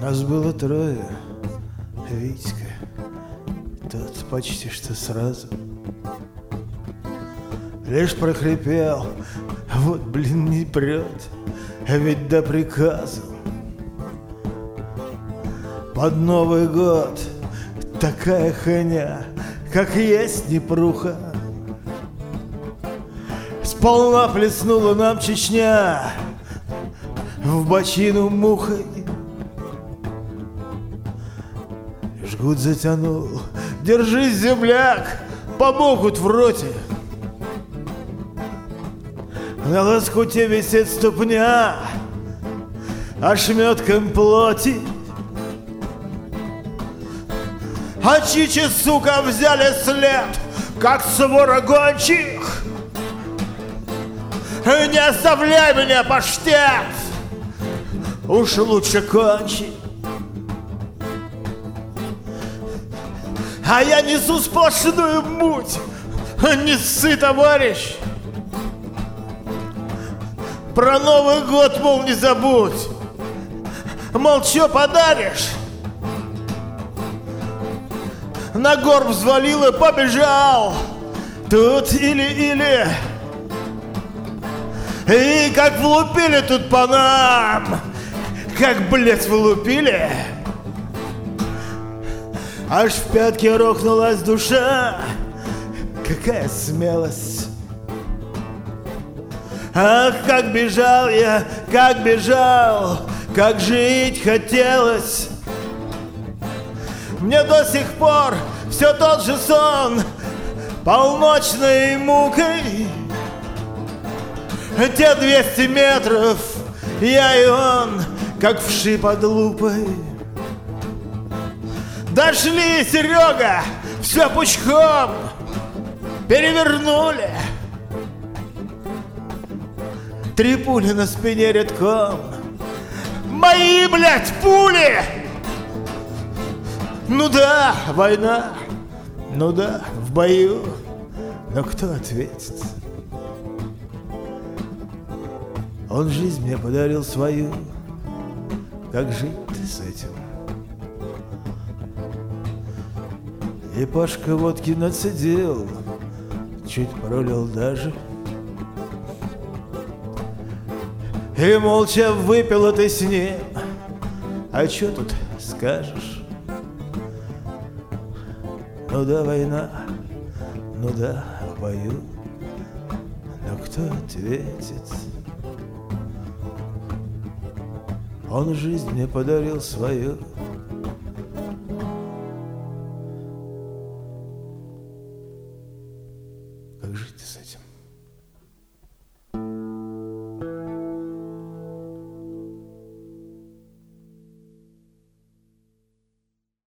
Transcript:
Нас было трое. Витька, тот почти что сразу лишь прохрипел: вот, блин, не прет, а ведь до приказу. Под Новый год такая ханя, как есть непруха. Сполна плеснула нам Чечня в бочину мухой. Жгут затянул: держись, земляк, помогут в роте. На лоскуте висит ступня ошметком плоти. А чичи, сука, взяли след, как свора гончих. Не оставляй меня, паштет, уж лучше кончи. А я несу сплошную муть. Не ссы, товарищ. Про Новый год, мол, не забудь. Мол, чё подаришь? На горб взвалил и побежал. Тут или. И как влупили тут по нам. Как, блядь, влупили. Аж в пятки рухнулась душа. Какая смелость. Ах, как бежал я, как бежал, как жить хотелось. Мне до сих пор все тот же сон, полночной мукой. Те 200 метров, я и он, как вши под лупой. Дошли, Серега, все пучком перевернули. 3 пули на спине редком. Мои, блядь, пули! Ну да, война. Ну да, в бою. Но кто ответит? Он жизнь мне подарил свою. Как жить-то с этим? И Пашка водки нацедил, чуть пролил даже. И молча выпила ты с ним. А чё тут скажешь? Ну да, война, ну да, в бою. Но кто ответит? Он жизнь мне подарил свою. Как жить с этим?